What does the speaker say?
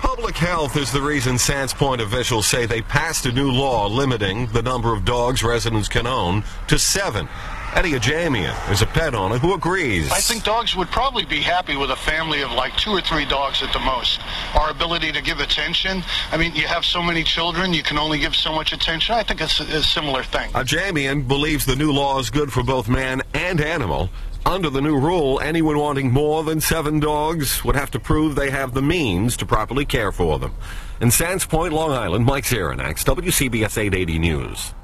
Public health is the reason Sands Point officials say they passed a new law limiting the number of dogs residents can own to 7. Eddie Ajamian is a pet owner who agrees. I think dogs would probably be happy with a family of like 2 or 3 dogs at the most. Our ability to give attention, I mean, you have so many children, you can only give so much attention. I think it's a similar thing. Ajamian believes the new law is good for both man and animal. Under the new rule, anyone wanting more than 7 dogs would have to prove they have the means to properly care for them. In Sands Point, Long Island, Mike Zeranax, WCBS 880 News.